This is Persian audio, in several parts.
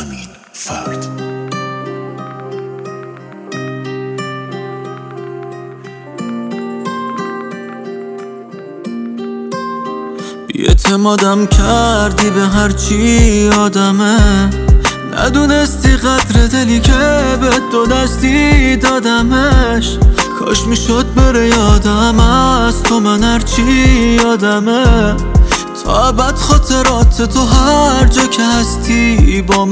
همین فرد. بی‌اعتمادم کردی به هرچی آدمه، ندونستی قدر دلی که به دو دستی دادمش. کاش میشد بره یادم از تو من هرچی یادمه، تا ابد خاطرات تو هر جا که هستی با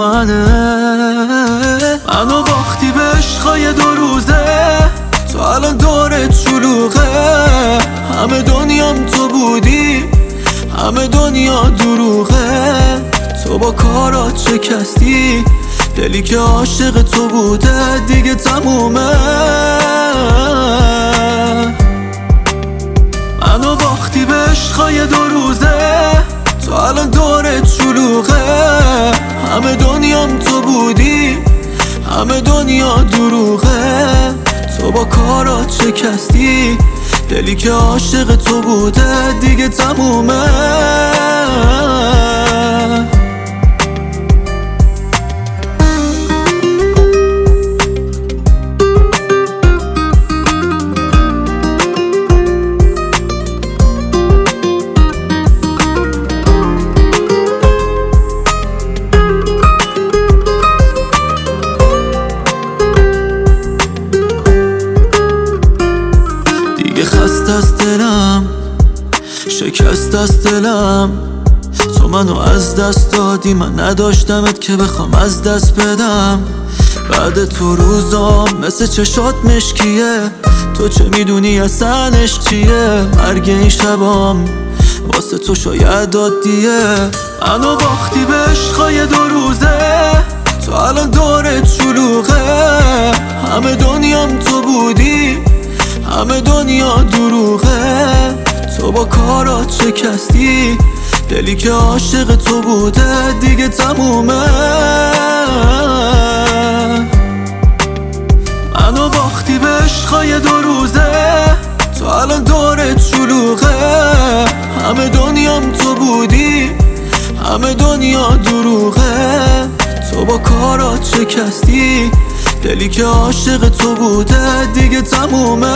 منه. منو باختی به عشقای 2 روزه، تو الان دورت شلوغه. همه دنیام تو بودی، همه دنیا دروغه. تو با کارات شکستی دلی که عاشق تو بوده، دیگه تمومه. منو باختی به عشقای 2 روزه، تو الان دورت شلوغه. همه دنیام تو بودی، همه دنیا دروغه. تو با کارات شکستی دلی که عاشق تو بوده، دیگه تمومه. خسته از دلم، شکست از دلم. تو منو از دست دادی، من نداشتمت که بخوام از دست بدم. بعد تو روزام مثل چشات مشکیه، تو چه میدونی اصلا عشق چیه. مرگ این شبام واسه تو شاید عادیه. منو باختی به عشقای 2 روزه، تو الان دورت شلوغه. همه دنیام تو بودی، همه دنیا دروغه. تو با کارات شکستی دلی که عاشق تو بوده، دیگه تمومه. منو باختی به عشقای 2 روزه، تو الان دورت شلوغه. همه دنیام تو بودی، همه دنیا دروغه. تو با کارات شکستی دلی که عاشق تو بوده، دیگه تمومه.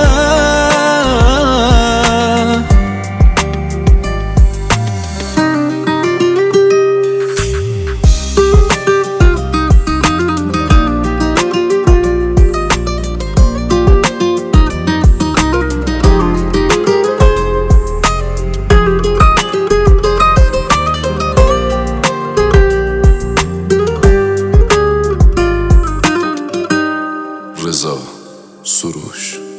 رضا سروش.